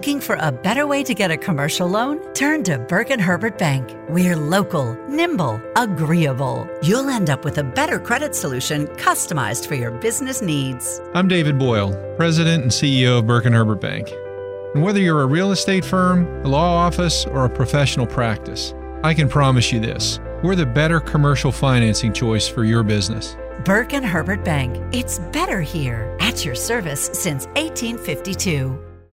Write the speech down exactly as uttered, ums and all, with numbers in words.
Looking for a better way to get a commercial loan? Turn to Burke and Herbert Bank. We're local, nimble, agreeable. You'll end up with a better credit solution customized for your business needs. I'm David Boyle, President and C E O of Burke and Herbert Bank. And whether you're a real estate firm, a law office, or a professional practice, I can promise you this: we're the better commercial financing choice for your business. Burke and Herbert Bank. It's better here. At your service since eighteen fifty-two.